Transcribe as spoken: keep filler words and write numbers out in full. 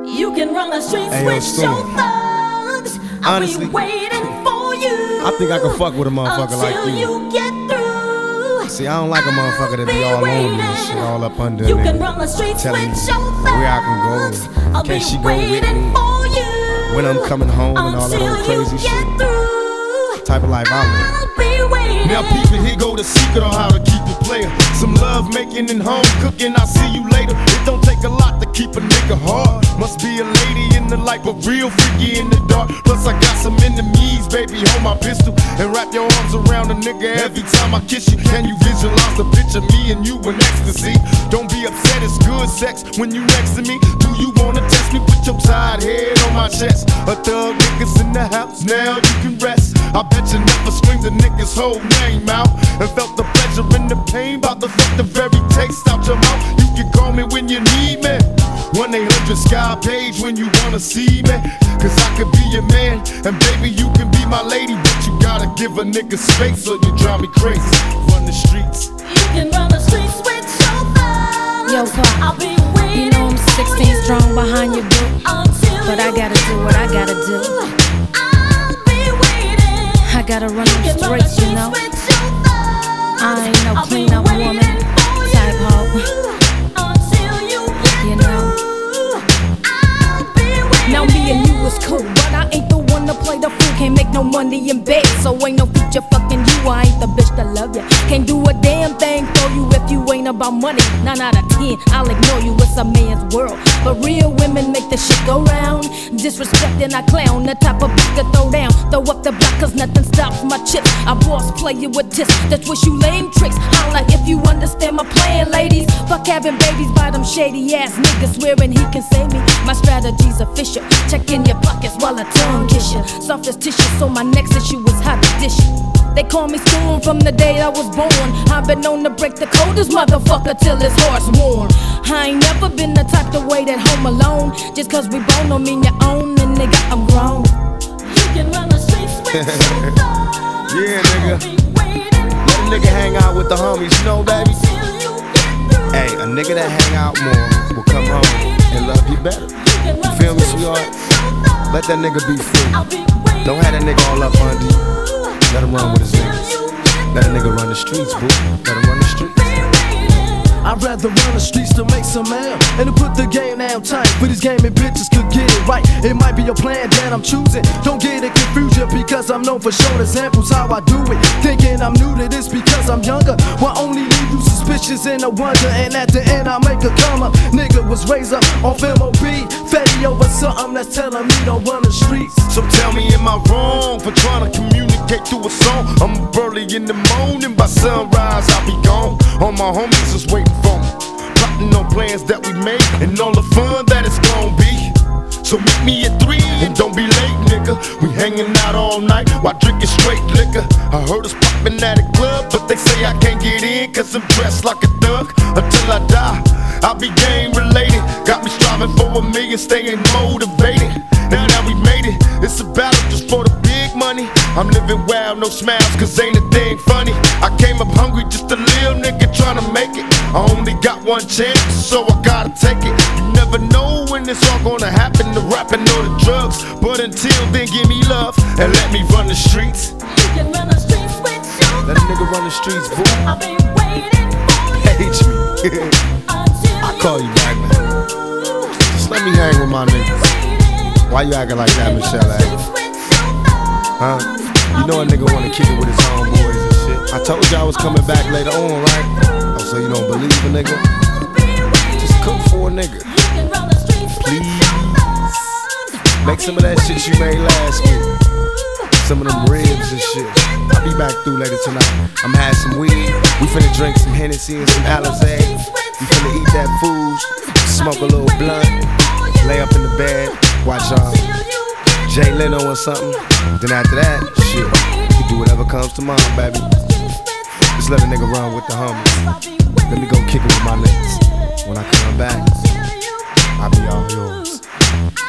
You can run the streets Ayo, with Storm. your thugs. I'll Honestly, be waiting for you. I think I can fuck with a motherfucker until like you. you get through. See, I don't like a motherfucker that be all on me and shit, all up under You nigga, can run the streets telling with me your thugs. where I can go, I'll can be she go with waiting me, for you. when I'm coming home and all that until old crazy you shit. get through. Type of life I live. I'll be waiting. Now people, here go the secret on how to keep a player. Some love making and home cooking, I'll see you later. It don't take a lot to keep a nigga hard. Must be a lady in the light, but real freaky in the dark. Plus I got some enemies, baby, hold my pistol and wrap your arms around a nigga every time I kiss you. Can you visualize the picture, me and you in ecstasy? Don't be upset, it's good sex when you next to me. Do you wanna test me? Put your tired head on my chest. A thug nigga's in the house, now you can rest. I bet you never screamed the nigga's whole name out and felt the pleasure and the pain, bout to fuck the very taste out your mouth. You can call me when you need me, one eight hundred Sky Page when you wanna see me. Cause I could be your man, and baby you can be my lady, but you gotta give a nigga space or you drive me crazy. Run the streets. You can run the streets with your thugs. Yo, Pop, I'll be waiting. you know I'm sixteen for strong behind your boot, until but I you gotta do what I gotta do. I'll be waiting. I gotta run You them can run the streets, you streets know. with your thugs. I ain't no I'll be clean up waiting woman for type you hoe. until you get You know. through. I'll be waiting. Now me and you is cool, but I ain't the one to play the fool. Can't make no money in bed, so ain't no future fucking you. I ain't the bitch that love ya. Can't do a damn thing for you if you ain't about money. Nine out of ten, I'll ignore you. It's a man's world, but real women make the shit go round. Disrespecting I clown, the type of bitch to throw down. Throw up the block 'cause nothing stops my chips. I boss play you with this, that's what you lame tricks. Holla if you understand my plan, ladies. Fuck having babies by them shady ass niggas, swearing he can save me. My strategy's official. Check in your pockets while I tongue kiss you. Soft as tissue, so my next issue is how to dish you. They call me Storm from the day I was born. I've been known to break the coldest motherfucker till his heart's warm. I ain't never been the type to wait at home alone. Just 'cause we both don't mean you own, and nigga, I'm grown. You can run the streets with your thugs. Yeah, nigga. I'll be waiting Let a nigga hang out with the homies, you know, baby. until you get through. Hey, a nigga that hang out more will come home and love you better. You feel me, sweetheart? Let that nigga be free. Don't have that nigga all up under you. Let him run with his niggas. Let a nigga run the streets, boo. Let him run the streets. I'd rather run the streets to make some mail and to put the game down tight. But these gaming bitches could get it right. It might be your plan that I'm choosing. Don't get it confused just because I'm known for showing examples how I do it. Thinking I'm new to this because I'm younger. Why only leave you suspicious and a wonder? And at the end I make a come up. Nigga was raised up off M O B. Fetty over something that's telling me don't run the streets. So tell me, am I wrong for trying to communicate through a song? I'm up early in the morning, by sunrise I'll be gone. All my homies is waiting for me, plotting on plans that we made and all the fun that it's gonna be. So meet me at three and don't be late, nigga. We hanging out all night while drinking straight liquor. I heard us popping at a club, but they say I can't get in 'cause I'm dressed like a thug. Until I die, I'll be game related. Got me striving for a million, staying motivated. Now that we made it, it's a battle just for the big money. I'm living wild, no smiles, 'cause ain't a thing funny. I came up hungry, just a little nigga trying to make it. I only got one chance, so I gotta take it. You never know when it's all gonna happen, the rapping or the drugs. But until then, give me love and let me run the streets. You can run the streets with your Let a nigga run the streets, boo. I'll be waiting for you Page me. until I'll call you back, man. Just let me hang with my niggas. Why you acting like that, Michelle? Eh? Huh? You know a nigga wanna kick it with his homeboys and shit. I told you I was coming back later on, right? Oh, so you don't believe a nigga? Just cook for a nigga. Please. Make some of that shit you made last week. Some of them ribs and shit. I'll be back through later tonight. I'm having some weed. We finna drink some Hennessy and some Alizé. We finna eat that food. Smoke a little blunt. Lay up in the bed. Watch um, Jay Leno or something. Then after that, shit, you do whatever comes to mind, baby. Just let a nigga run with the homies. Let me go kick it with my niggas. When I come back, I'll be all yours.